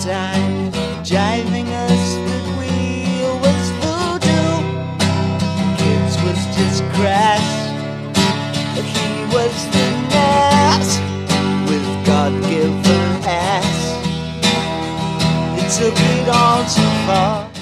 time, jiving us that we was voodoo. Kids was just crass, but he was the nass with God-given ass. It took it all too far.